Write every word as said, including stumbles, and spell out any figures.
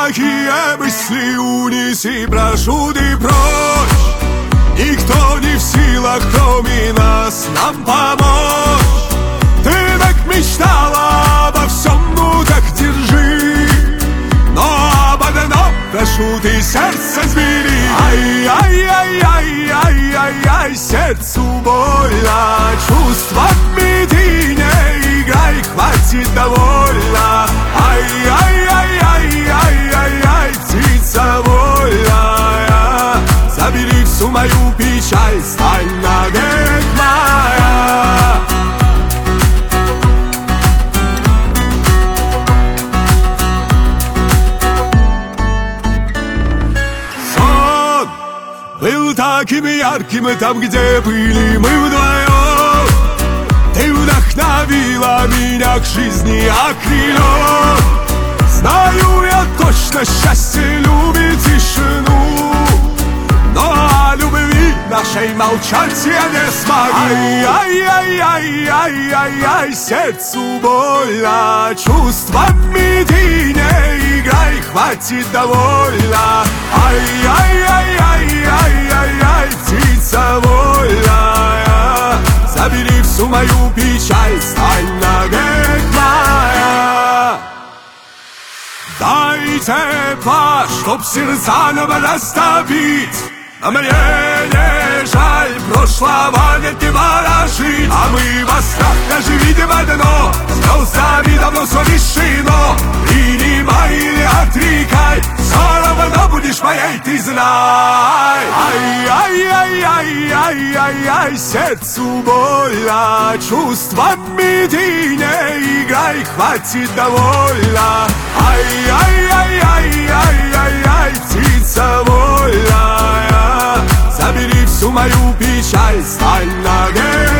Плохие мысли унеси, прошу ты прочь. Никто не в силах, кроме нас, нам помочь. Ты так мечтала обо всем, ну так держи. Но об одном прошу, ты сердце сбери. Ай-яй-яй-яй-яй-яй-яй, сердцу больно. Чувствами ты не играй, хватит довольно. Ай-яй-яй-яй-яй-яй, птица вольная. Забери всю мою печаль, стань навек моя. Сон был таким ярким там, где были мы вдвоем. Ты вдохновила меня к жизни окрылём. Знаю я точно, счастье любит тишину, но о любви нашей молчать я не смогу. Ай-яй-яй-яй-яй-яй, сердцу больно. Чувствами ты не играй, хватит довольно. Ай-яй-яй-яй-яй-яй, птица вольная. Забери всю мою печаль, стань навек моя. Дай тепла, чтоб сердца нам растопить. А мне не жаль, прошлого нет, не ворожить. А мы во страх даже видим одно: звездами давно все решено. Принимай или отрекай, все равно будешь моей, ты знай. Ай-яй-яй-яй-яй-яй, сердцу больно. Чувствами ты не играй, хватит довольно. Ай-яй-яй-яй-яй-яй, птица вольная. Забери всю мою печаль, стань навек